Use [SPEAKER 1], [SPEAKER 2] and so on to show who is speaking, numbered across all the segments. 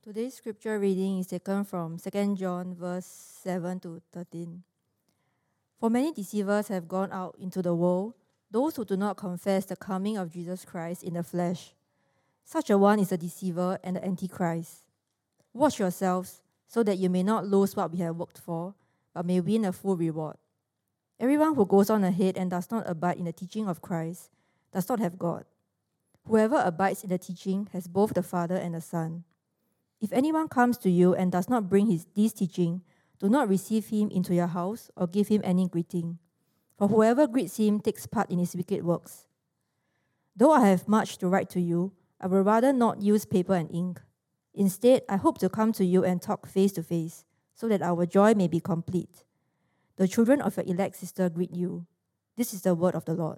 [SPEAKER 1] Today's scripture reading is taken from 2 John verse 7 to 13. For many deceivers have gone out into the world, those who do not confess the coming of Jesus Christ in the flesh. Such a one is a deceiver and the Antichrist. Watch yourselves, so that you may not lose what we have worked for, but may win a full reward. Everyone who goes on ahead and does not abide in the teaching of Christ does not have God. Whoever abides in the teaching has both the Father and the Son. If anyone comes to you and does not bring this teaching, do not receive him into your house or give him any greeting. For whoever greets him takes part in his wicked works. Though I have much to write to you, I would rather not use paper and ink. Instead, I hope to come to you and talk face to face, so that our joy may be complete. The children of your elect sister greet you. This is the word of the Lord.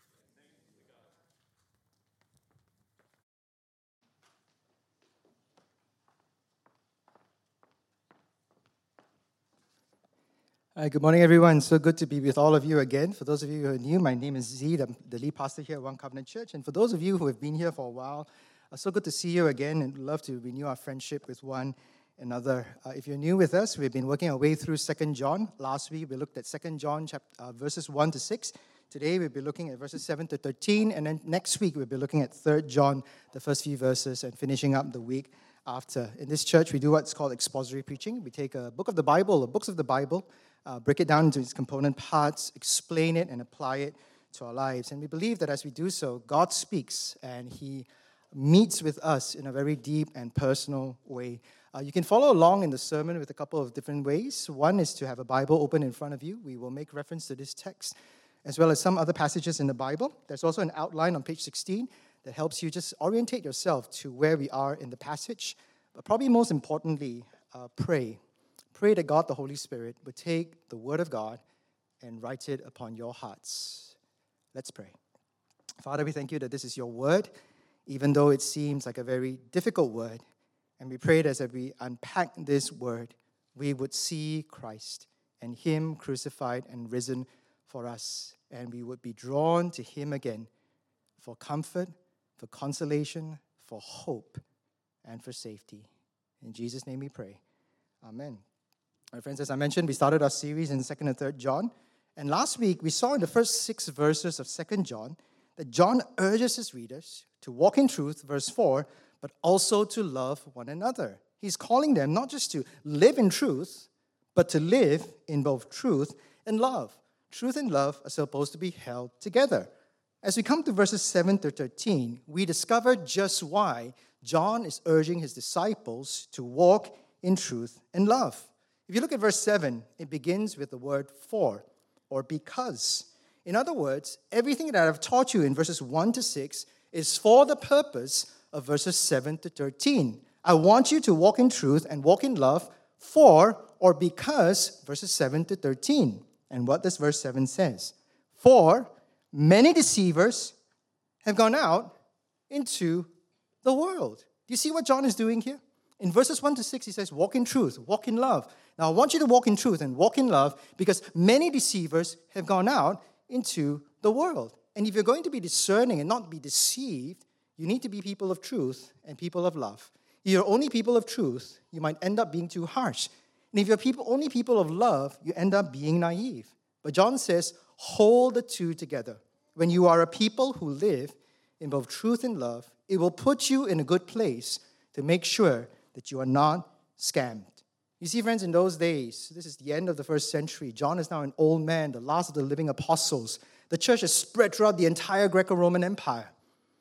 [SPEAKER 2] Hi, good morning, everyone. So good to be with all of you again. For those of you who are new, my name is Zeed. I'm the lead pastor here at One Covenant Church. And for those of you who have been here for a while, so good to see you again and love to renew our friendship with one another. If you're new with us, we've been working our way through 2 John. Last week, we looked at 2 John verses 1 to 6. Today, we'll be looking at verses 7 to 13. And then next week, we'll be looking at 3 John, the first few verses, and finishing up the week after. In this church, we do what's called expository preaching. We take a book of the Bible, or books of the Bible, break it down into its component parts, explain it, and apply it to our lives. And we believe that as we do so, God speaks, and He meets with us in a very deep and personal way. You can follow along in the sermon with a couple of different ways. One is to have a Bible open in front of you. We will make reference to this text, as well as some other passages in the Bible. There's also an outline on page 16 that helps you just orientate yourself to where we are in the passage. But probably most importantly, pray. Pray that God, the Holy Spirit, would take the Word of God and write it upon your hearts. Let's pray. Father, we thank you that this is your Word, even though it seems like a very difficult word. And we pray that as we unpack this Word, we would see Christ and Him crucified and risen for us. And we would be drawn to Him again for comfort, for consolation, for hope, and for safety. In Jesus' name we pray. Amen. My friends, as I mentioned, we started our series in 2 and 3 John. And last week, we saw in the first 6 verses of 2 John that John urges his readers to walk in truth, verse 4, but also to love one another. He's calling them not just to live in truth, but to live in both truth and love. Truth and love are supposed to be held together. As we come to verses 7 to 13, we discover just why John is urging his disciples to walk in truth and love. If you look at verse 7, it begins with the word for, or because. In other words, everything that I've taught you in verses 1 to 6 is for the purpose of verses 7 to 13. I want you to walk in truth and walk in love for or because verses 7 to 13. And what does verse 7 says? For many deceivers have gone out into the world. Do you see what John is doing here? In verses 1 to 6, he says, walk in truth, walk in love. Now, I want you to walk in truth and walk in love because many deceivers have gone out into the world. And if you're going to be discerning and not be deceived, you need to be people of truth and people of love. If you're only people of truth, you might end up being too harsh. And if you're only people of love, you end up being naive. But John says, hold the two together. When you are a people who live in both truth and love, it will put you in a good place to make sure that you are not scammed. You see, friends, in those days, this is the end of the first century. John is now an old man, the last of the living apostles. The church is spread throughout the entire Greco-Roman Empire.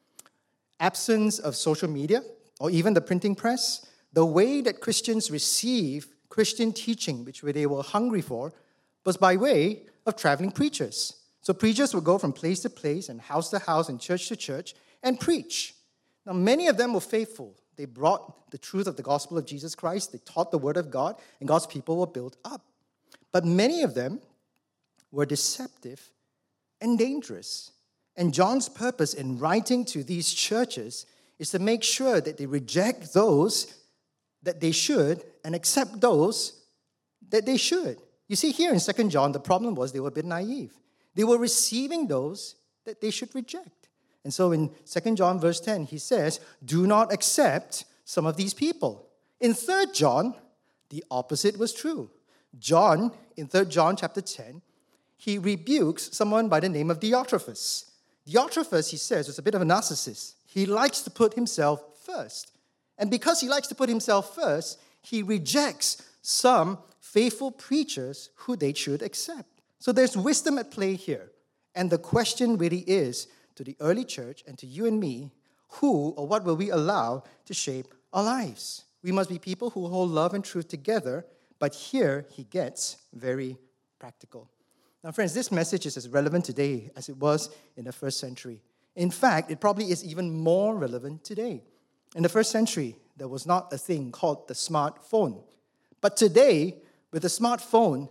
[SPEAKER 2] Absence of social media, or even the printing press, the way that Christians receive Christian teaching, which they were hungry for, was by way of traveling preachers. So preachers would go from place to place and house to house and church to church and preach. Now, many of them were faithful. They brought the truth of the gospel of Jesus Christ. They taught the word of God, and God's people were built up. But many of them were deceptive and dangerous. And John's purpose in writing to these churches is to make sure that they reject those that they should and accept those that they should. You see, here in 2 John, the problem was they were a bit naive. They were receiving those that they should reject. And so in 2 John verse 10, he says, do not accept some of these people. In 3 John, the opposite was true. John, in 3 John chapter 10, he rebukes someone by the name of Diotrephes. Diotrephes, he says, was a bit of a narcissist. He likes to put himself first. And because he likes to put himself first, he rejects some faithful preachers who they should accept. So there's wisdom at play here. And the question really is, to the early church and to you and me, who or what will we allow to shape our lives? We must be people who hold love and truth together, but here he gets very practical. Now, friends, this message is as relevant today as it was in the first century. In fact, it probably is even more relevant today. In the first century, there was not a thing called the smartphone. But today, with the smartphone,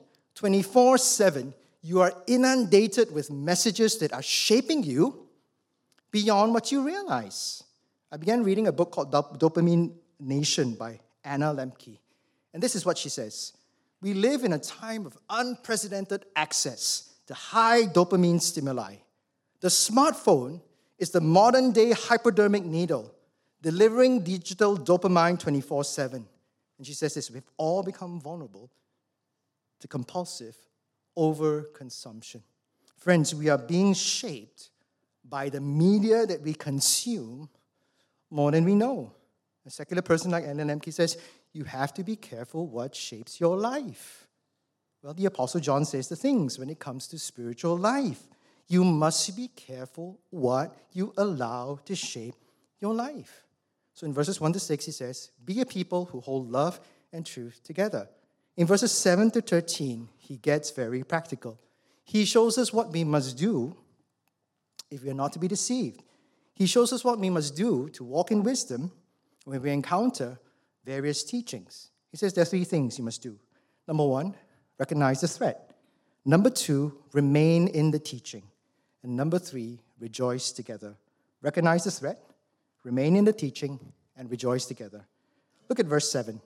[SPEAKER 2] 24/7, you are inundated with messages that are shaping you beyond what you realize. I began reading a book called Dopamine Nation by Anna Lemke. And this is what she says. We live in a time of unprecedented access to high dopamine stimuli. The smartphone is the modern-day hypodermic needle, delivering digital dopamine 24/7. And she says this, we've all become vulnerable to compulsive overconsumption. Friends, we are being shaped by the media that we consume more than we know. A secular person like Anna Lemke says, you have to be careful what shapes your life. Well, the Apostle John says the things when it comes to spiritual life. You must be careful what you allow to shape your life. So in verses 1 to 6, he says, be a people who hold love and truth together. In verses 7 to 13, he gets very practical. He shows us what we must do if we are not to be deceived. He shows us what we must do to walk in wisdom when we encounter various teachings. He says there are 3 things you must do. Number 1, recognize the threat. Number 2, remain in the teaching. And number 3, rejoice together. Recognize the threat, remain in the teaching, and rejoice together. Look at verse 7.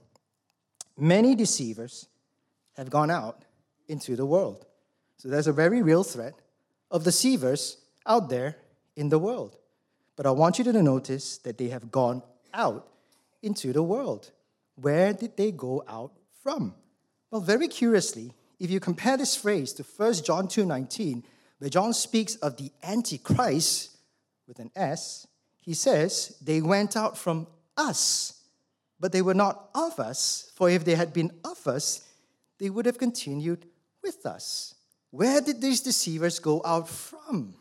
[SPEAKER 2] Many deceivers have gone out into the world. So there's a very real threat of deceivers out there in the world. But I want you to notice that they have gone out into the world. Where did they go out from? Well, very curiously, if you compare this phrase to 1 John 2:19, where John speaks of the Antichrist with an S, he says, they went out from us, but they were not of us, for if they had been of us, they would have continued with us. Where did these deceivers go out from?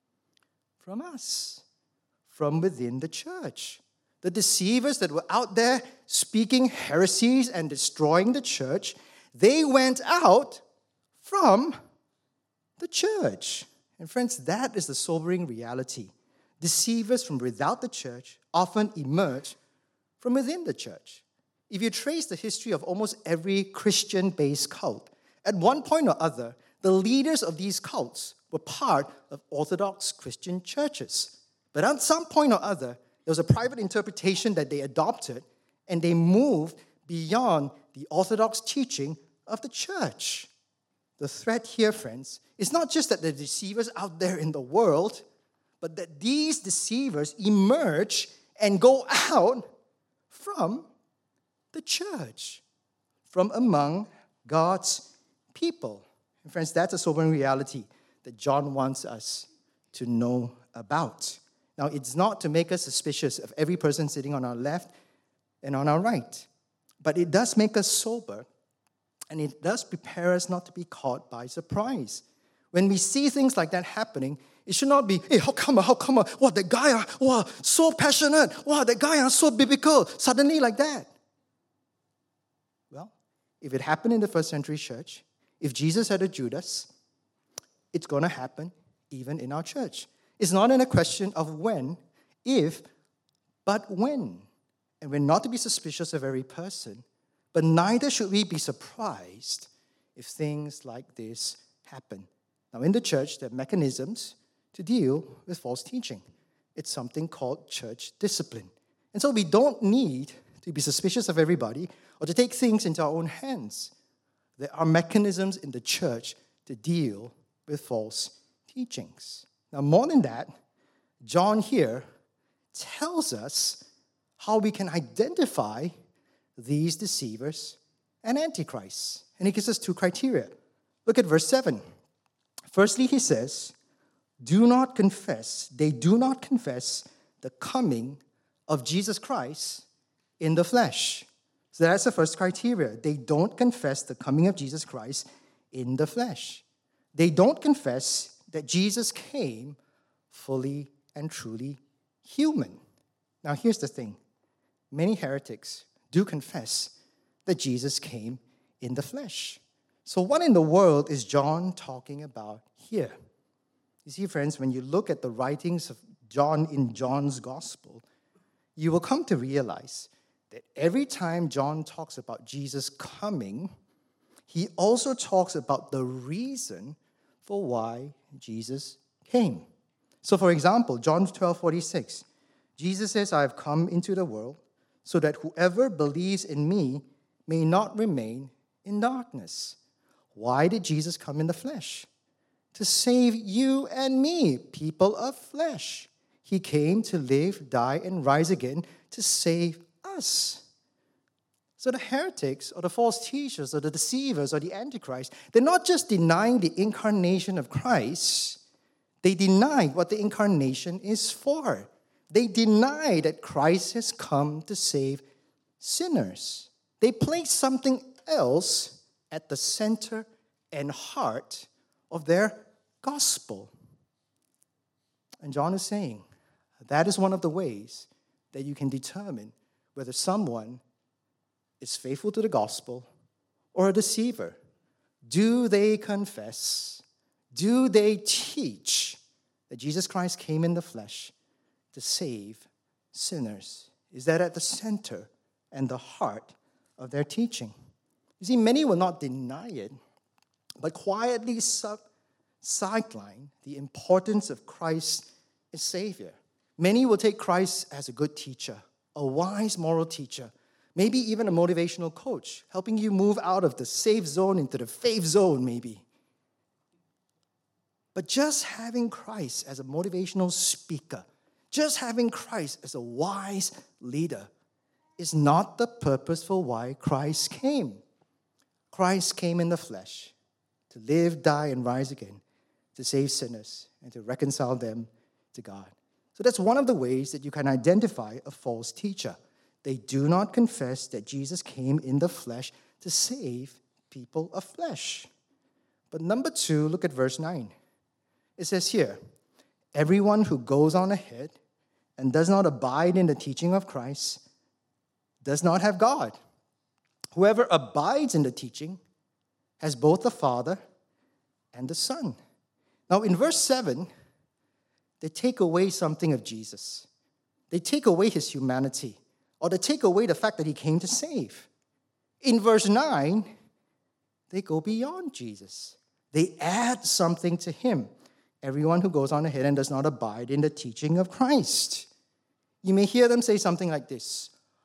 [SPEAKER 2] From us, from within the church. The deceivers that were out there speaking heresies and destroying the church, they went out from the church. And friends, that is the sobering reality. Deceivers from without the church often emerge from within the church. If you trace the history of almost every Christian-based cult, at one point or other, the leaders of these cults were part of Orthodox Christian churches. But at some point or other, there was a private interpretation that they adopted, and they moved beyond the Orthodox teaching of the church. The threat here, friends, is not just that the deceivers out there in the world, but that these deceivers emerge and go out from the church, from among God's people. And friends, that's a sobering reality that John wants us to know about. Now, it's not to make us suspicious of every person sitting on our left and on our right, but it does make us sober, and it does prepare us not to be caught by surprise. When we see things like that happening, it should not be, hey, how come? Wow, that guy, wow, so passionate. Wow, that guy is so biblical. Suddenly like that. Well, if it happened in the first century church, if Jesus had a Judas, it's going to happen even in our church. It's not in a question of when, if, but when. And we're not to be suspicious of every person, but neither should we be surprised if things like this happen. Now, in the church, there are mechanisms to deal with false teaching. It's something called church discipline. And so we don't need to be suspicious of everybody or to take things into our own hands. There are mechanisms in the church to deal with false teachings. Now, more than that, John here tells us how we can identify these deceivers and antichrists. And he gives us two criteria. Look at verse 7. Firstly, he says, they do not confess the coming of Jesus Christ in the flesh. So that's the first criteria. They don't confess the coming of Jesus Christ in the flesh. They don't confess that Jesus came fully and truly human. Now, here's the thing. Many heretics do confess that Jesus came in the flesh. So what in the world is John talking about here? You see, friends, when you look at the writings of John in John's gospel, you will come to realize that every time John talks about Jesus coming, he also talks about the reason for why Jesus came. So, for example, John 12:46, Jesus says, I have come into the world so that whoever believes in me may not remain in darkness. Why did Jesus come in the flesh? To save you and me, people of flesh. He came to live, die, and rise again to save us. So the heretics or the false teachers or the deceivers or the antichrist, they're not just denying the incarnation of Christ, they deny what the incarnation is for. They deny that Christ has come to save sinners. They place something else at the center and heart of their gospel. And John is saying that is one of the ways that you can determine whether someone is faithful to the gospel or a deceiver. Do they confess? Do they teach that Jesus Christ came in the flesh to save sinners? Is that at the center and the heart of their teaching? You see, many will not deny it, but quietly sideline the importance of Christ as Savior. Many will take Christ as a good teacher, a wise moral teacher, maybe even a motivational coach, helping you move out of the safe zone into the faith zone, maybe. But just having Christ as a motivational speaker, just having Christ as a wise leader is not the purpose for why Christ came. Christ came in the flesh to live, die, and rise again, to save sinners and to reconcile them to God. So that's one of the ways that you can identify a false teacher. They do not confess that Jesus came in the flesh to save people of flesh. But number 2, look at verse 9. It says here, everyone who goes on ahead and does not abide in the teaching of Christ does not have God. Whoever abides in the teaching has both the Father and the Son. Now, in verse 7, they take away something of Jesus. They take away his humanity, or they take away the fact that he came to save. In verse 9, they go beyond Jesus. They add something to him. Everyone who goes on ahead and does not abide in the teaching of Christ. You may hear them say something like this.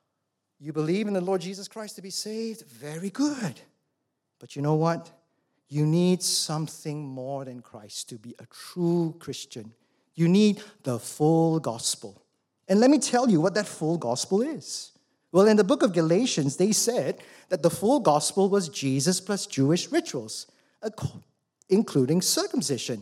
[SPEAKER 2] You believe in the Lord Jesus Christ to be saved? Very good. But you know what? You need something more than Christ to be a true Christian. You need the full gospel. And let me tell you what that full gospel is. Well, in the book of Galatians, they said that the full gospel was Jesus plus Jewish rituals, including circumcision.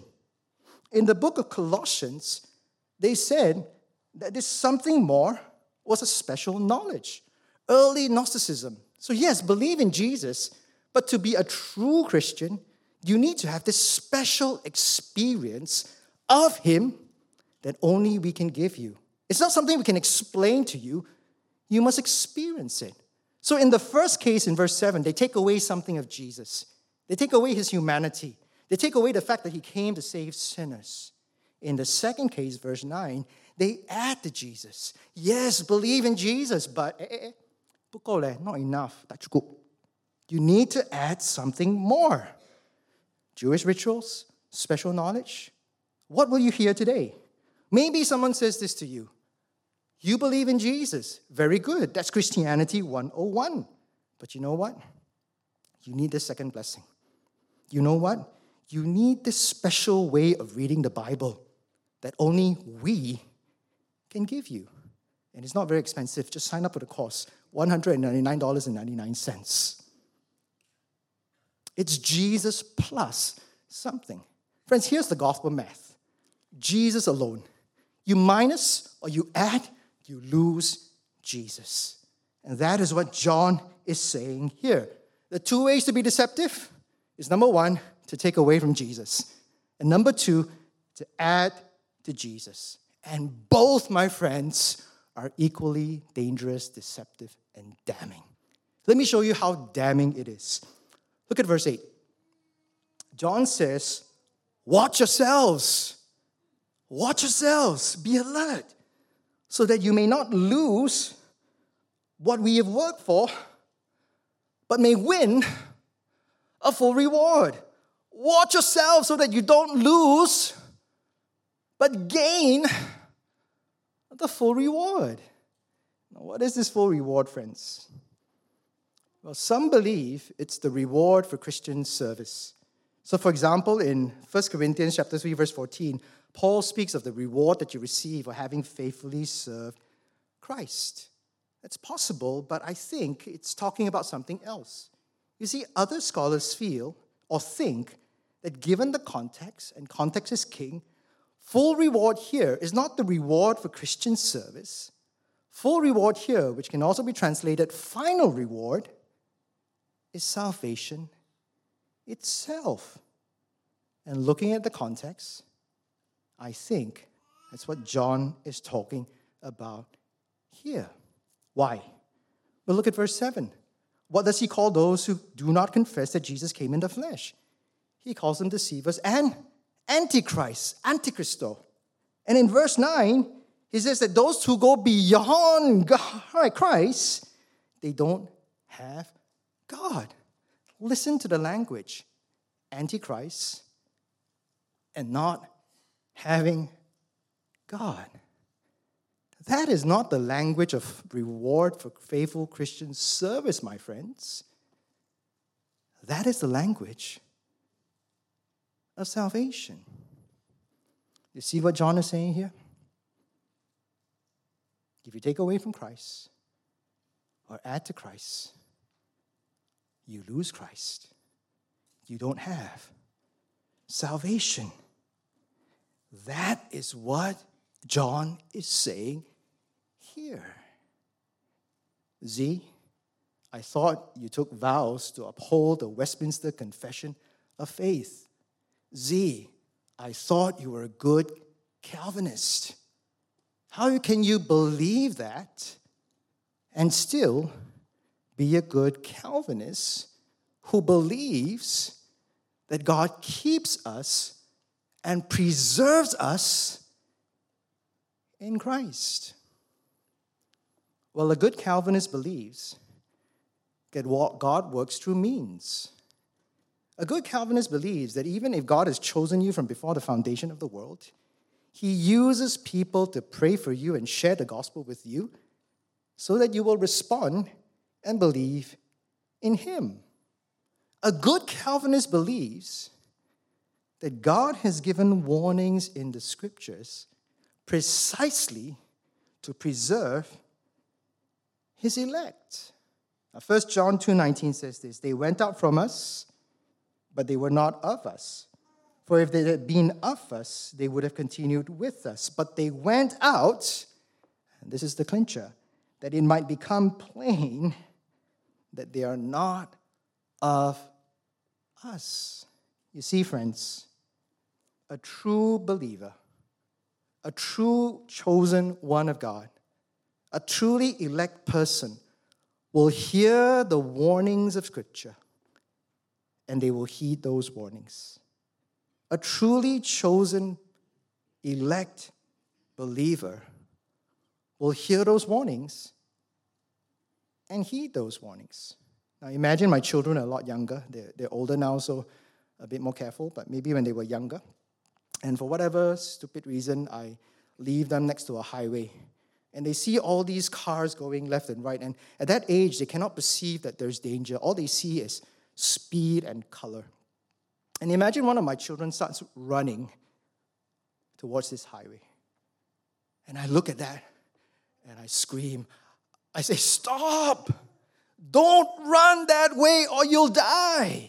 [SPEAKER 2] In the book of Colossians, they said that this something more was a special knowledge, early Gnosticism. So yes, believe in Jesus, but to be a true Christian, you need to have this special experience of him that only we can give you. It's not something we can explain to you. You must experience it. So in the first case, in verse 7, they take away something of Jesus. They take away his humanity. They take away the fact that he came to save sinners. In the second case, verse 9, they add to Jesus. Yes, believe in Jesus, but not enough. You need to add something more. Jewish rituals, special knowledge. What will you hear today? Maybe someone says this to you. You believe in Jesus. Very good. That's Christianity 101. But you know what? You need the second blessing. You know what? You need this special way of reading the Bible that only we can give you. And it's not very expensive. Just sign up for the course. $199.99. It's Jesus plus something. Friends, here's the gospel math. Jesus alone. You minus or you add, you lose Jesus. And that is what John is saying here. The two ways to be deceptive is number one, to take away from Jesus. And number two, to add to Jesus. And both, my friends, are equally dangerous, deceptive, and damning. Let me show you how damning it is. Look at verse 8. John says, watch yourselves. Watch yourselves. Be alert, so that you may not lose what we have worked for, but may win a full reward. Watch yourselves so that you don't lose, but gain the full reward. Now, what is this full reward, friends? Well, some believe it's the reward for Christian service. So, for example, in 1 Corinthians chapter 3, verse 14, Paul speaks of the reward that you receive for having faithfully served Christ. It's possible, but I think it's talking about something else. You see, other scholars feel or think that given the context, and context is king, full reward here is not the reward for Christian service. Full reward here, which can also be translated final reward, is salvation itself. And looking at the context, I think that's what John is talking about here. Why? Well, look at verse 7. What does he call those who do not confess that Jesus came in the flesh? He calls them deceivers and antichrists, antichristo. And in verse 9, he says that those who go beyond Christ, they don't have God. Listen to the language. Antichrist and not having God. That is not the language of reward for faithful Christian service, my friends. That is the language of salvation. You see what John is saying here? If you take away from Christ or add to Christ, you lose Christ. You don't have salvation. That is what John is saying here. Z, I thought you took vows to uphold the Westminster Confession of Faith. Z, I thought you were a good Calvinist. How can you believe that and still be a good Calvinist who believes that God keeps us and preserves us in Christ? Well, a good Calvinist believes that God works through means. A good Calvinist believes that even if God has chosen you from before the foundation of the world, He uses people to pray for you and share the gospel with you so that you will respond and believe in Him. A good Calvinist believes that God has given warnings in the Scriptures precisely to preserve His elect. Now, 1 John 2:19 says this, they went out from us, but they were not of us. For if they had been of us, they would have continued with us. But they went out, and this is the clincher, that it might become plain that they are not of us. You see, friends, a true believer, a true chosen one of God, a truly elect person will hear the warnings of Scripture and they will heed those warnings. A truly chosen, elect believer will hear those warnings and heed those warnings. Now imagine my children are a lot younger. They're older now, so a bit more careful, but maybe when they were younger. And for whatever stupid reason, I leave them next to a highway. And they see all these cars going left and right. And at that age, they cannot perceive that there's danger. All they see is speed and color. And imagine one of my children starts running towards this highway. And I look at that and I scream, I say, stop. Don't run that way or you'll die.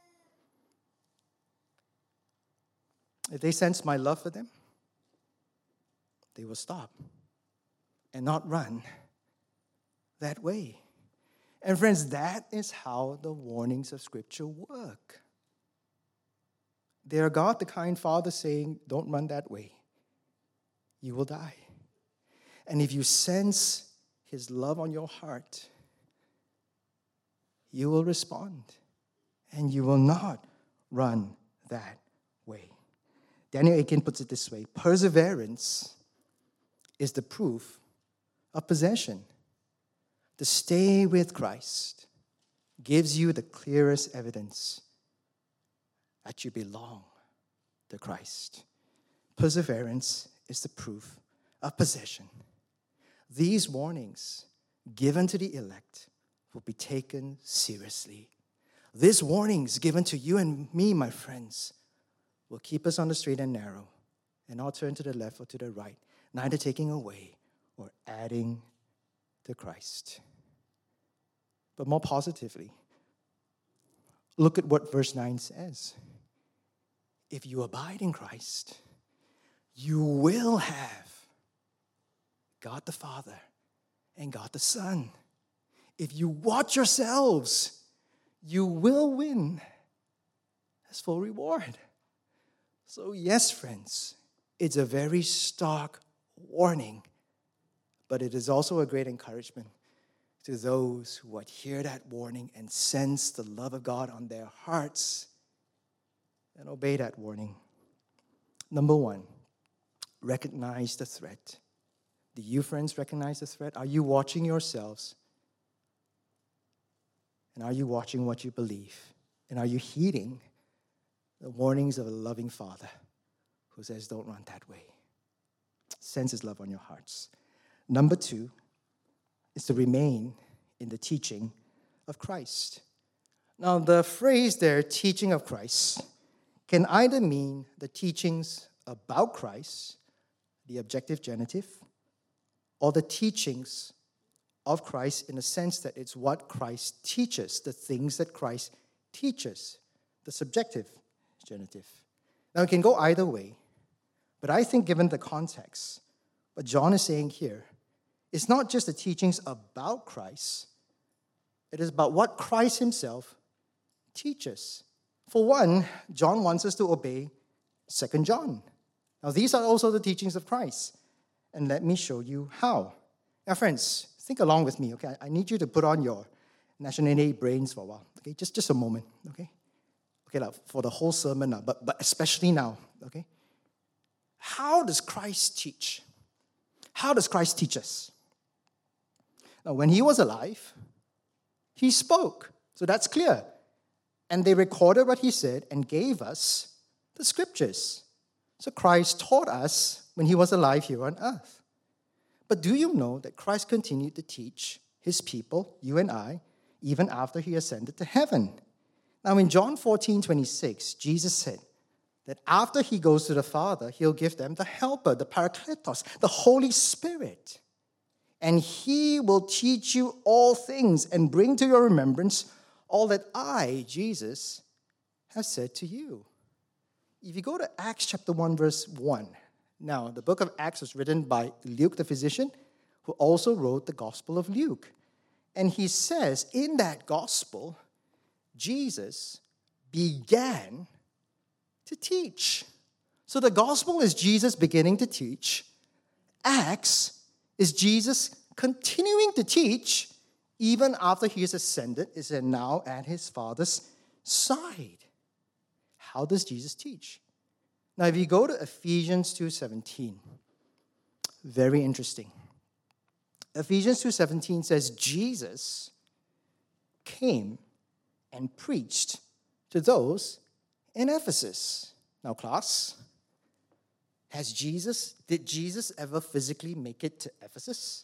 [SPEAKER 2] If they sense my love for them, they will stop and not run that way. And friends, that is how the warnings of Scripture work. They are God, the kind Father, saying, don't run that way. You will die. And if you sense His love on your heart, you will respond. And you will not run that way. Daniel Akin puts it this way: perseverance is the proof of possession. To stay with Christ gives you the clearest evidence that you belong to Christ. Perseverance is the proof of possession. These warnings given to the elect will be taken seriously. These warnings given to you and me, my friends, will keep us on the straight and narrow and not turn to the left or to the right, neither taking away or adding to Christ. But more positively, look at what verse 9 says. If you abide in Christ, you will have God the Father and God the Son. If you watch yourselves, you will win as full reward. So yes, friends, it's a very stark warning, but it is also a great encouragement to those who would hear that warning and sense the love of God on their hearts and obey that warning. Number one, recognize the threat. Do you, friends, recognize the threat? Are you watching yourselves? And are you watching what you believe? And are you heeding the warnings of a loving Father who says, don't run that way? Sense His love on your hearts. Number two is to remain in the teaching of Christ. Now, the phrase there, teaching of Christ, can either mean the teachings about Christ, the objective genitive, or the teachings of Christ in the sense that it's what Christ teaches, the things that Christ teaches, the subjective genitive. Now, it can go either way, but I think given the context, what John is saying here, it's not just the teachings about Christ, it is about what Christ Himself teaches. For one, John wants us to obey 2 John. Now, these are also the teachings of Christ, and let me show you how. Now, friends, think along with me, okay? I need you to put on your nationality brains for a while, okay? Just a moment, okay? Okay, like for the whole sermon now, but especially now, okay? How does Christ teach? How does Christ teach us? Now, when He was alive, He spoke. So that's clear. And they recorded what He said and gave us the Scriptures. So Christ taught us when He was alive here on earth. But do you know that Christ continued to teach His people, you and I, even after He ascended to heaven? Now, in John 14:26, Jesus said that after He goes to the Father, He'll give them the Helper, the Parakletos, the Holy Spirit. And He will teach you all things and bring to your remembrance all that I, Jesus, have said to you. If you go to Acts chapter 1, verse 1, now the book of Acts was written by Luke the physician, who also wrote the Gospel of Luke. And he says in that Gospel, Jesus began to teach. So the Gospel is Jesus beginning to teach. Acts is Jesus continuing to teach even after He has ascended, is now at His Father's side. How does Jesus teach? Now, if you go to Ephesians 2:17, very interesting. Ephesians 2:17 says, Jesus came and preached to those in Ephesus. Now, class, did Jesus ever physically make it to Ephesus?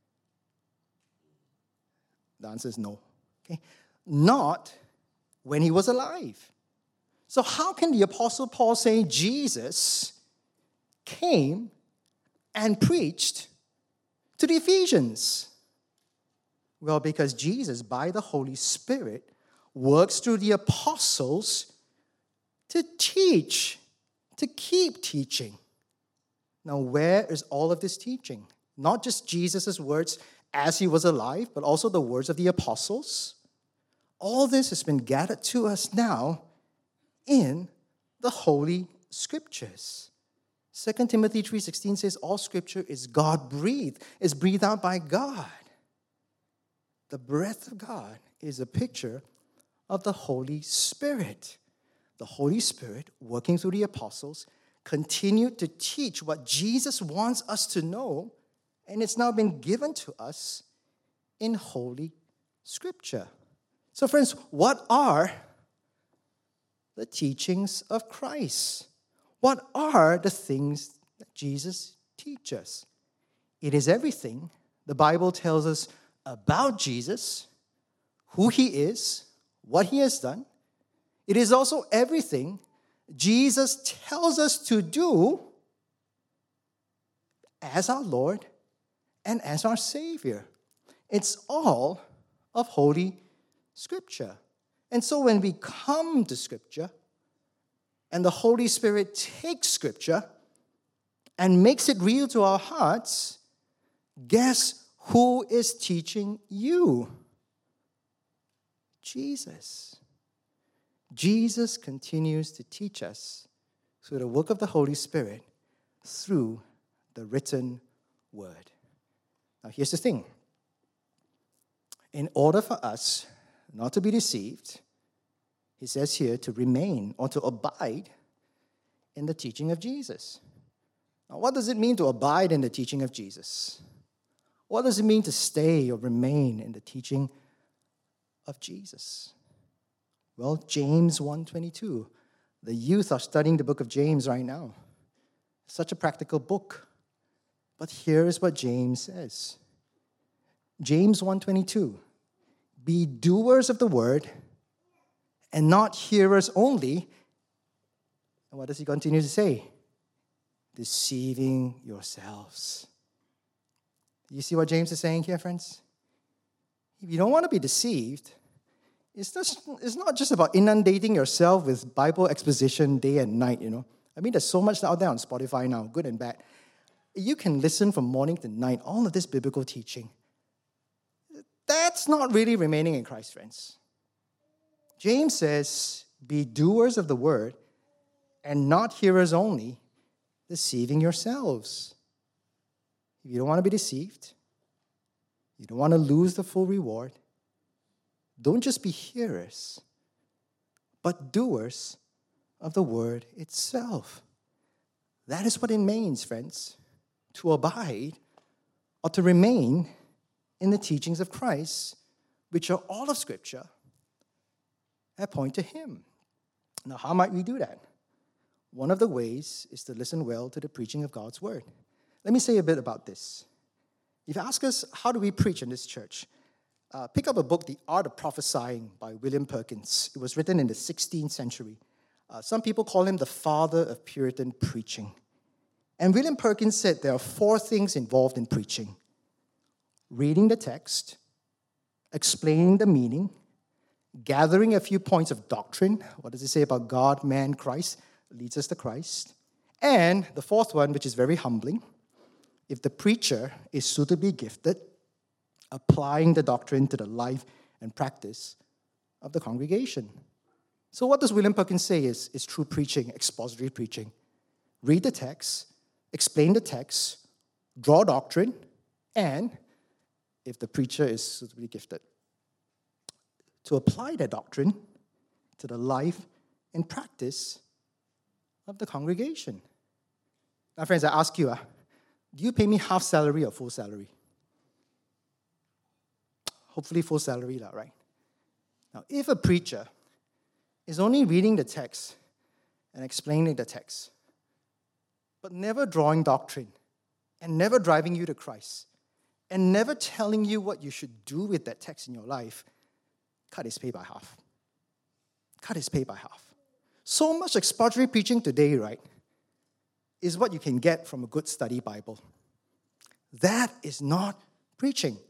[SPEAKER 2] The answer is no. Okay? Not when He was alive. So how can the Apostle Paul say Jesus came and preached to the Ephesians? Well, because Jesus, by the Holy Spirit, works through the apostles to teach, to keep teaching. Now, where is all of this teaching? Not just Jesus' words as he was alive, but also the words of the apostles. All this has been gathered to us now in the Holy Scriptures. 2 Timothy 3:16 says, all Scripture is God-breathed, is breathed out by God. The breath of God is a picture of the Holy Spirit. The Holy Spirit, working through the apostles, continued to teach what Jesus wants us to know, and it's now been given to us in Holy Scripture. So friends, what are the teachings of Christ? What are the things that Jesus teaches? It is everything the Bible tells us about Jesus, who he is, what he has done. It is also everything Jesus tells us to do as our Lord and as our Savior. It's all of Holy Scripture. And so when we come to Scripture and the Holy Spirit takes Scripture and makes it real to our hearts, guess who is teaching you? Jesus. Jesus continues to teach us through the work of the Holy Spirit through the written word. Now here's the thing. In order for us not to be deceived, he says here to remain or to abide in the teaching of Jesus. Now what does it mean to abide in the teaching of Jesus? What does it mean to stay or remain in the teaching of Jesus? Well, James 1:22. The youth are studying the book of James right now. Such a practical book. But here is what James says. James 1:22. Be doers of the word and not hearers only. And what does he continue to say? Deceiving yourselves. You see what James is saying here, friends? If you don't want to be deceived, it's not just about inundating yourself with Bible exposition day and night, I mean, there's so much out there on Spotify now, good and bad. You can listen from morning to night, all of this biblical teaching. That's not really remaining in Christ, friends. James says, be doers of the word and not hearers only, deceiving yourselves. If you don't want to be deceived, you don't want to lose the full reward, don't just be hearers, but doers of the word itself. That is what it means, friends, to abide or to remain in the teachings of Christ, which are all of Scripture, that point to him. Now, how might we do that? One of the ways is to listen well to the preaching of God's word. Let me say a bit about this. If you ask us, how do we preach in this church? Pick up a book, The Art of Prophesying by William Perkins. It was written in the 16th century. Some people call him the father of Puritan preaching. And William Perkins said there are 4 things involved in preaching. Reading the text, explaining the meaning, gathering a few points of doctrine. What does it say about God, man, Christ? Leads us to Christ. And the 4th one, which is very humbling, if the preacher is suitably gifted, applying the doctrine to the life and practice of the congregation. So what does William Perkins say is true preaching, expository preaching? Read the text, explain the text, draw doctrine, and, if the preacher is suitably gifted, to apply that doctrine to the life and practice of the congregation. Now, friends, I ask you, do you pay me half salary or full salary? Hopefully full salary, right? Now, if a preacher is only reading the text and explaining the text, but never drawing doctrine and never driving you to Christ and never telling you what you should do with that text in your life, cut his pay by half. Cut his pay by half. So much expository preaching today, right, is what you can get from a good study Bible. That is not preaching.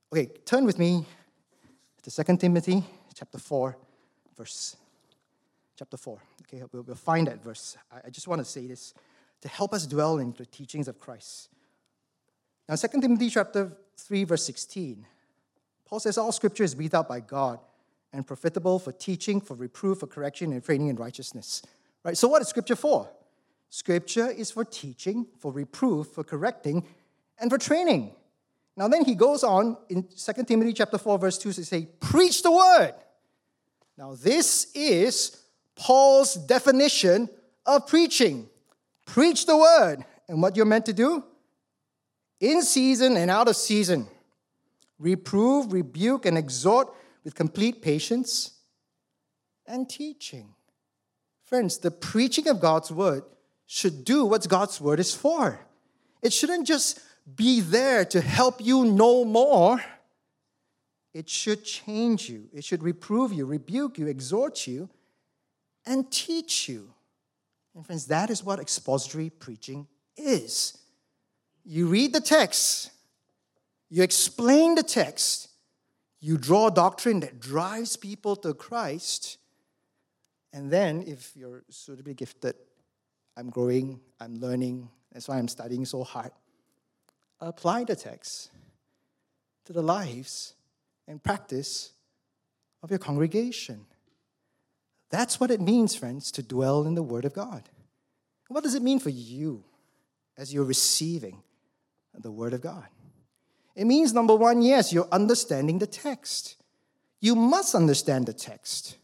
[SPEAKER 2] Okay, turn with me to 2 Timothy chapter 4, chapter 4. Okay, we'll find that verse. I just want to say this to help us dwell in the teachings of Christ. Now, 2 Timothy chapter 3, verse 16, Paul says, all scripture is breathed out by God and profitable for teaching, for reproof, for correction, and training in righteousness. Right? So what is scripture for? Scripture is for teaching, for reproof, for correcting, and for training. Now then he goes on in 2 Timothy chapter 4, verse 2 to say, preach the word. Now this is Paul's definition of preaching. Preach the word. And what you're meant to do? In season and out of season. Reprove, rebuke, and exhort with complete patience and teaching. Friends, the preaching of God's word should do what God's word is for. It shouldn't just be there to help you know more. It should change you. It should reprove you, rebuke you, exhort you, and teach you. And friends, that is what expository preaching is. You read the text, you explain the text, you draw doctrine that drives people to Christ, and then if you're suitably gifted, I'm growing, I'm learning, that's why I'm studying so hard, apply the text to the lives and practice of your congregation. That's what it means, friends, to dwell in the Word of God. What does it mean for you as you're receiving the Word of God? It means, number one, yes, you're understanding the text. You must understand the text.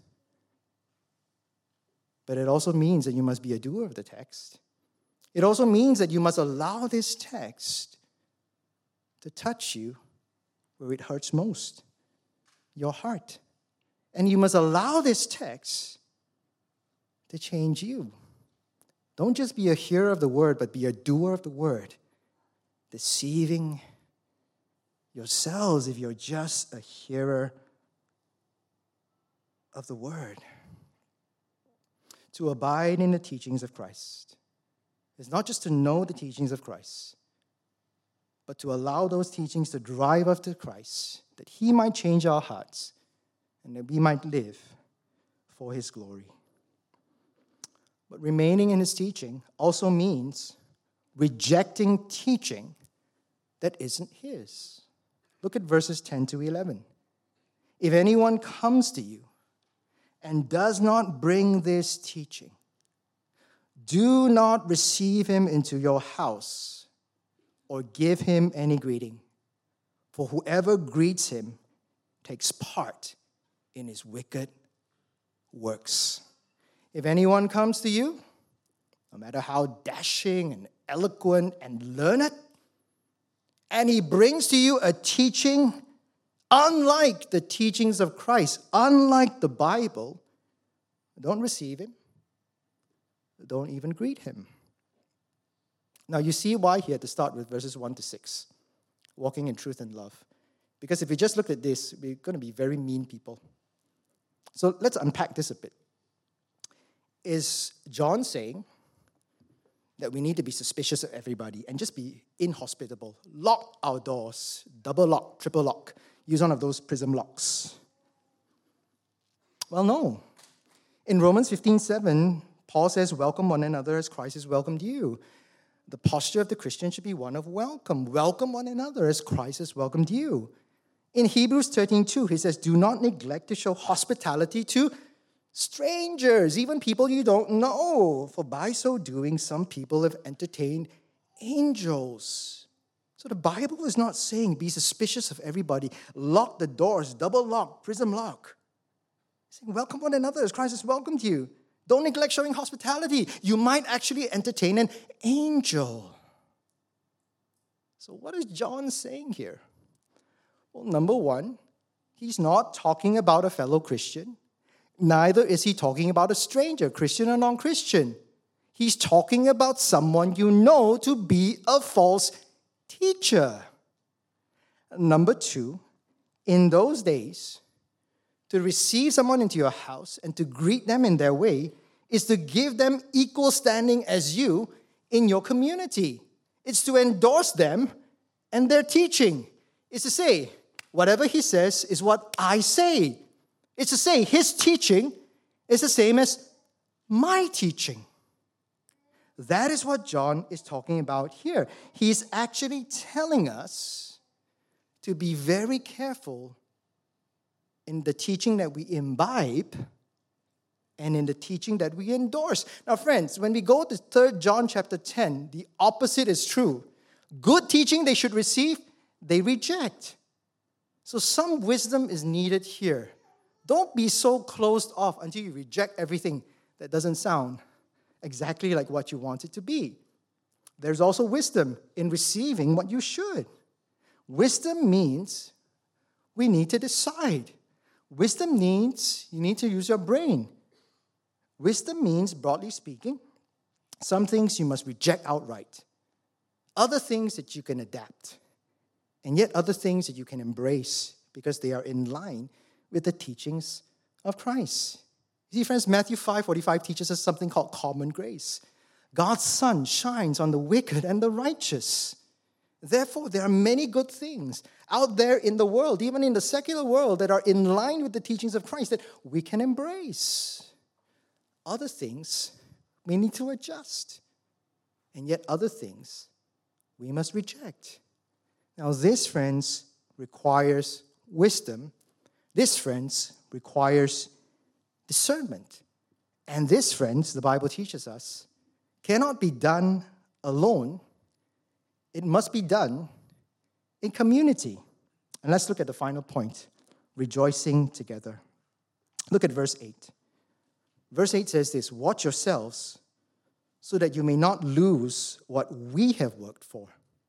[SPEAKER 2] But it also means that you must be a doer of the text. It also means that you must allow this text to touch you where it hurts most, your heart. And you must allow this text to change you. Don't just be a hearer of the word, but be a doer of the word, deceiving yourselves if you're just a hearer of the word. To abide in the teachings of Christ is not just to know the teachings of Christ, but to allow those teachings to drive us to Christ, that He might change our hearts and that we might live for His glory. But remaining in His teaching also means rejecting teaching that isn't His. Look at verses 10 to 11. If anyone comes to you and does not bring this teaching, do not receive him into your house or give him any greeting. For whoever greets him takes part in his wicked works. If anyone comes to you, no matter how dashing and eloquent and learned, and he brings to you a teaching unlike the teachings of Christ, unlike the Bible, don't receive him. Don't even greet him. Now, you see why he had to start with verses 1 to 6, walking in truth and love. Because if we just look at this, we're going to be very mean people. So let's unpack this a bit. Is John saying that we need to be suspicious of everybody and just be inhospitable, lock our doors, double lock, triple lock, use one of those prism locks? Well, no. In Romans 15:7, Paul says, welcome one another as Christ has welcomed you. The posture of the Christian should be one of welcome. Welcome one another as Christ has welcomed you. In Hebrews 13:2, he says, do not neglect to show hospitality to strangers, even people you don't know. For by so doing, some people have entertained angels. So the Bible is not saying be suspicious of everybody. Lock the doors, double lock, prism lock. It's saying welcome one another as Christ has welcomed you. Don't neglect showing hospitality. You might actually entertain an angel. So what is John saying here? Well, number one, he's not talking about a fellow Christian. Neither is he talking about a stranger, Christian or non-Christian. He's talking about someone you know to be a false teacher. Number two, in those days, to receive someone into your house and to greet them in their way is to give them equal standing as you in your community. It's to endorse them and their teaching. It's to say, Whatever he says is what I say. It's to say his teaching is the same as my teaching. That is what John is talking about here. He's actually telling us to be very careful in the teaching that we imbibe and in the teaching that we endorse. Now, friends, when we go to 3 John chapter 10, the opposite is true. Good teaching they should receive, they reject. So some wisdom is needed here. Don't be so closed off until you reject everything that doesn't sound exactly like what you want it to be. There's also wisdom in receiving what you should. Wisdom means we need to decide. Wisdom means you need to use your brain. Wisdom means, broadly speaking, some things you must reject outright. Other things that you can adapt. And yet other things that you can embrace because they are in line with the teachings of Christ. You see, friends, Matthew 5:45 teaches us something called common grace. God's sun shines on the wicked and the righteous. Therefore, there are many good things out there in the world, even in the secular world, that are in line with the teachings of Christ that we can embrace. Other things we need to adjust. And yet other things we must reject. Now this, friends, requires wisdom. This, friends, requires discernment. And this, friends, the Bible teaches us, cannot be done alone. It must be done in community. And let's look at the final point, rejoicing together. Look at verse 8. Verse 8 says this, watch yourselves so that you may not lose what we have worked for,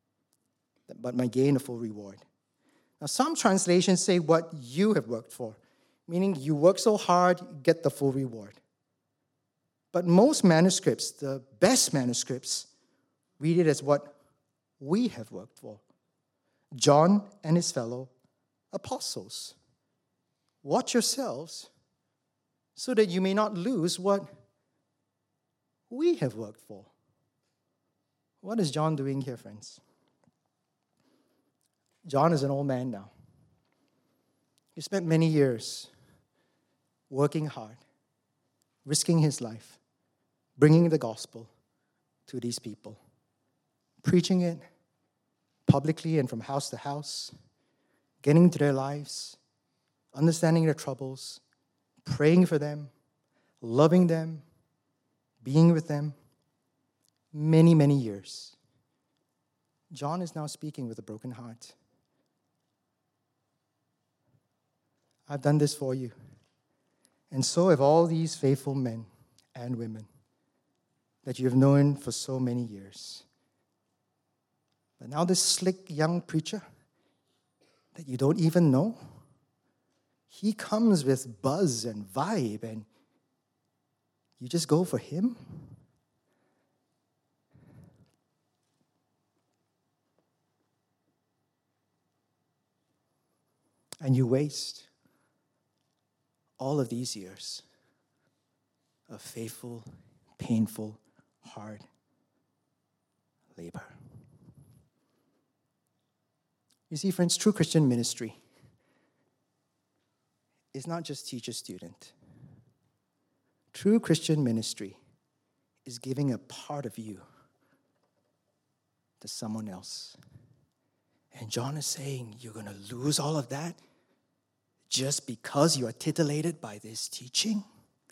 [SPEAKER 2] but may gain a full reward. Now, some translations say what you have worked for, meaning you work so hard, you get the full reward. But most manuscripts, the best manuscripts, read it as what we have worked for. John and his fellow apostles. Watch yourselves so that you may not lose what we have worked for. What is John doing here, friends? John is an old man now. He spent many years working hard, risking his life, bringing the gospel to these people, preaching it publicly and from house to house, getting into their lives, understanding their troubles, praying for them, loving them, being with them, many, many years. John is now speaking with a broken heart. I've done this for you. And so have all these faithful men and women that you have known for so many years. But now this slick young preacher that you don't even know, he comes with buzz and vibe, and you just go for him? And you waste all of these years of faithful, painful, hard labor. You see, friends, true Christian ministry is not just teacher-student. True Christian ministry is giving a part of you to someone else. And John is saying, you're going to lose all of that just because you are titillated by this teaching?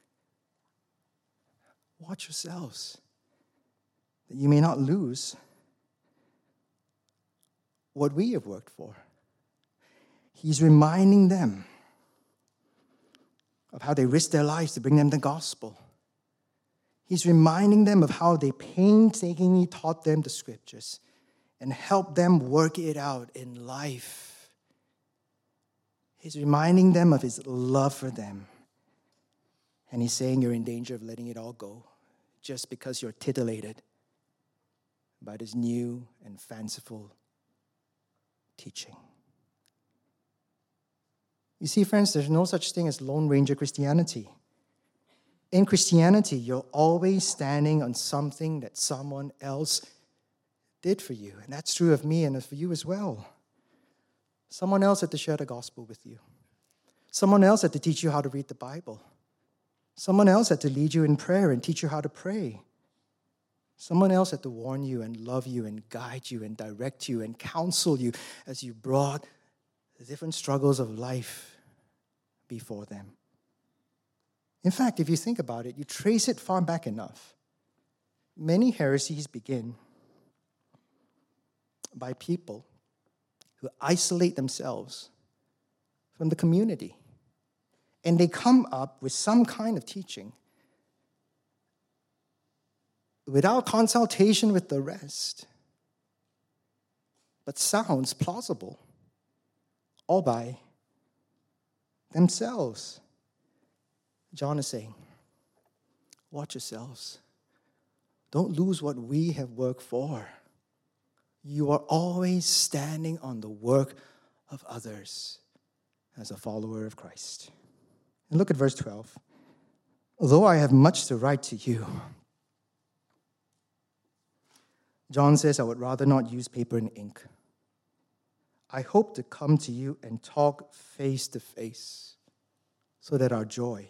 [SPEAKER 2] Watch yourselves, that you may not lose what we have worked for. He's reminding them of how they risked their lives to bring them the gospel. He's reminding them of how they painstakingly taught them the scriptures and helped them work it out in life. He's reminding them of his love for them. And he's saying you're in danger of letting it all go just because you're titillated by this new and fanciful teaching. You see, friends, there's no such thing as Lone Ranger Christianity. In Christianity, you're always standing on something that someone else did for you. And that's true of me and for you as well. Someone else had to share the gospel with you. Someone else had to teach you how to read the Bible. Someone else had to lead you in prayer and teach you how to pray. Someone else had to warn you and love you and guide you and direct you and counsel you as you brought the different struggles of life before them. In fact, if you think about it, you trace it far back enough, many heresies begin by people who isolate themselves from the community. And they come up with some kind of teaching without consultation with the rest, but sounds plausible all by themselves. John is saying, watch yourselves. Don't lose what we have worked for. You are always standing on the work of others as a follower of Christ. And look at verse 12. Although I have much to write to you, John says, I would rather not use paper and ink. I hope to come to you and talk face to face so that our joy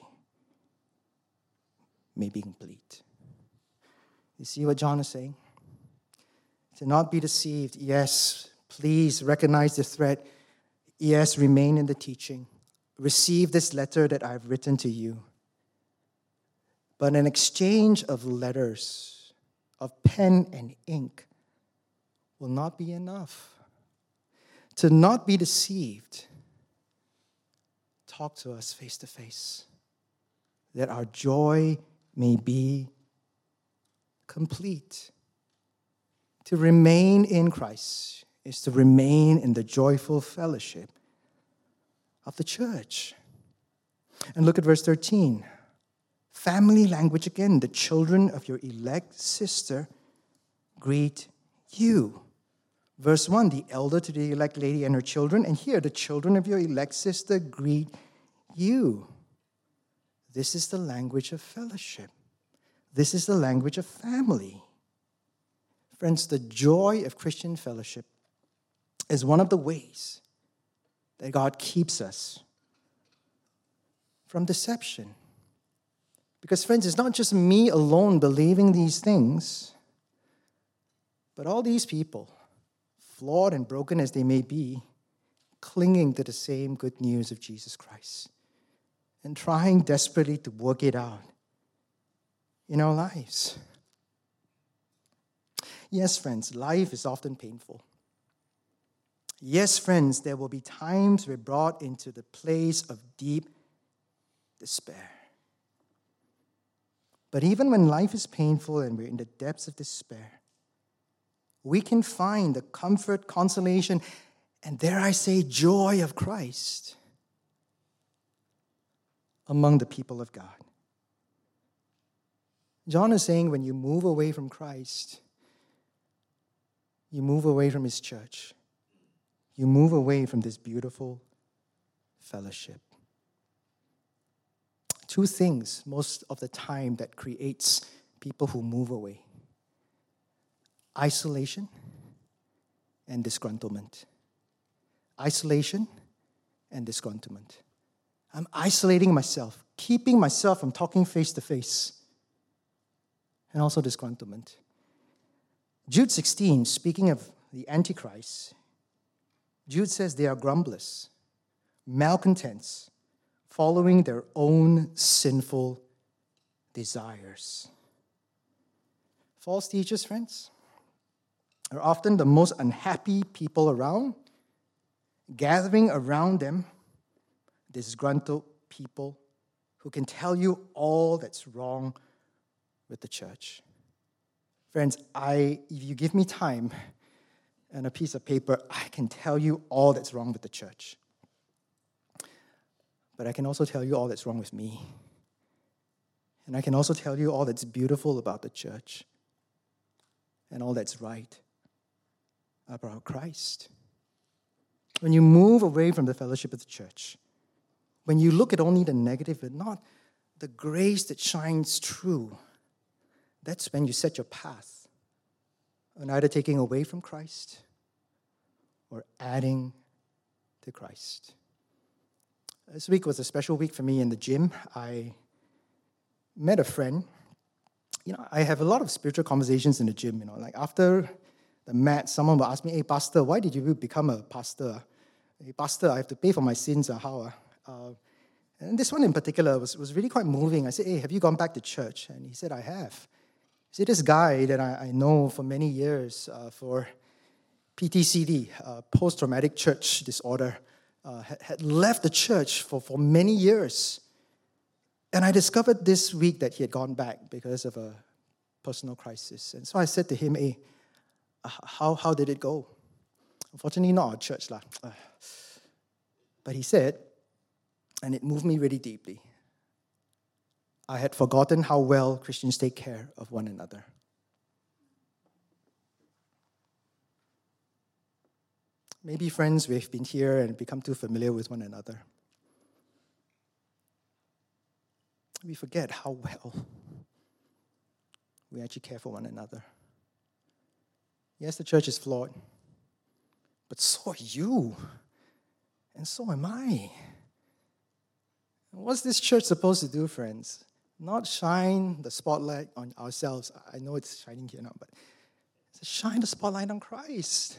[SPEAKER 2] may be complete. You see what John is saying? To not be deceived. Yes, please recognize the threat. Yes, remain in the teaching. Receive this letter that I've written to you. But an exchange of letters, of pen and ink, will not be enough. To not be deceived, talk to us face to face, that our joy may be complete. To remain in Christ is to remain in the joyful fellowship of the church. And look at verse 13. Family language again. The children of your elect sister greet you. Verse 1, the elder to the elect lady and her children. And here, the children of your elect sister greet you. This is the language of fellowship. This is the language of family. Friends, the joy of Christian fellowship is one of the ways that God keeps us from deception. Because, friends, it's not just me alone believing these things, but all these people, flawed and broken as they may be, clinging to the same good news of Jesus Christ and trying desperately to work it out in our lives. Yes, friends, life is often painful. Yes, friends, there will be times we're brought into the place of deep despair. But even when life is painful and we're in the depths of despair, we can find the comfort, consolation, and dare I say, joy of Christ among the people of God. John is saying when you move away from Christ, you move away from his church. You move away from this beautiful fellowship. Two things most of the time that creates people who move away. Isolation and disgruntlement. Isolation and disgruntlement. I'm isolating myself, keeping myself from talking face to face. And also disgruntlement. Jude 16, speaking of the Antichrist, Jude says they are grumblers, malcontents, following their own sinful desires. False teachers, friends, are often the most unhappy people around. Gathering around them, disgruntled people who can tell you all that's wrong with the church. Friends, if you give me time and a piece of paper, I can tell you all that's wrong with the church. But I can also tell you all that's wrong with me. And I can also tell you all that's beautiful about the church and all that's right about Christ. When you move away from the fellowship of the church, when you look at only the negative but not the grace that shines through, that's when you set your path on either taking away from Christ or adding to Christ. This week was a special week for me in the gym. I met a friend. I have a lot of spiritual conversations in the gym. Like after the mat, someone will ask me, "Hey, pastor, why did you become a pastor? Hey, pastor, I have to pay for my sins, or how?" And this one in particular was really quite moving. I said, "Hey, have you gone back to church?" And he said, "I have." See, this guy that I know for many years for PTCD, post-traumatic church disorder, had left the church for many years. And I discovered this week that he had gone back because of a personal crisis. And so I said to him, "Hey, how did it go?" Unfortunately, not our church. But he said, and it moved me really deeply, "I had forgotten how well Christians take care of one another." Maybe, friends, we've been here and become too familiar with one another. We forget how well we actually care for one another. Yes, the church is flawed, but so are you, and so am I. What's this church supposed to do, friends? Not shine the spotlight on ourselves. I know it's shining here now, but to shine the spotlight on Christ.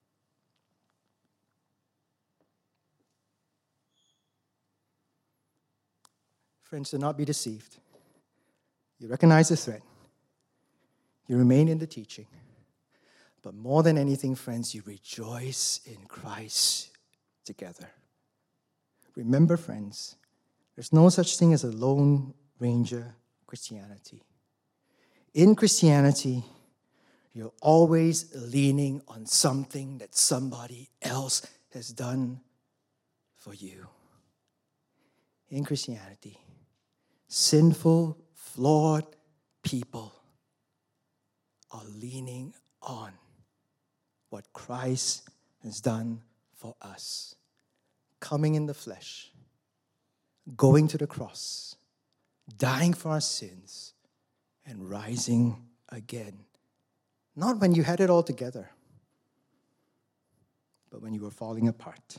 [SPEAKER 2] Friends, do not be deceived. You recognize the threat. You remain in the teaching. But more than anything, friends, you rejoice in Christ together. Remember, friends, there's no such thing as a Lone Ranger Christianity. In Christianity, you're always leaning on something that somebody else has done for you. In Christianity, sinful, flawed people are leaning on what Christ has done for us. Coming in the flesh, going to the cross, dying for our sins, and rising again. Not when you had it all together, but when you were falling apart.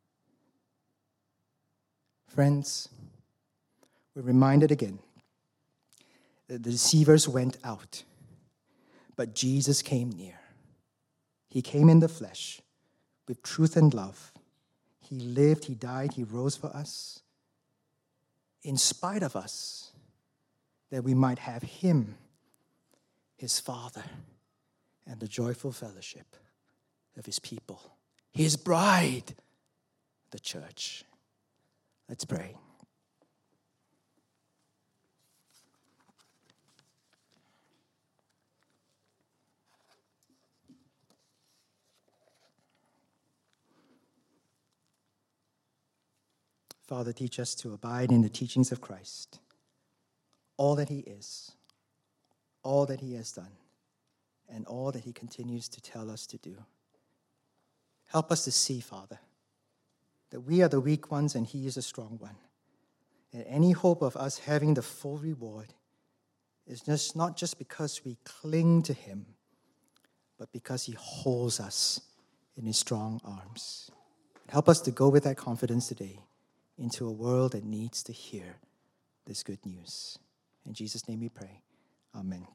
[SPEAKER 2] Friends, we're reminded again that the deceivers went out, but Jesus came near. He came in the flesh with truth and love. He lived, he died, he rose for us, in spite of us, that we might have him, his Father, and the joyful fellowship of his people, his bride, the church. Let's pray. Father, teach us to abide in the teachings of Christ, all that he is, all that he has done, and all that he continues to tell us to do. Help us to see, Father, that we are the weak ones and he is the strong one. And any hope of us having the full reward is just not just because we cling to him, but because he holds us in his strong arms. Help us to go with that confidence today into a world that needs to hear this good news. In Jesus' name we pray. Amen.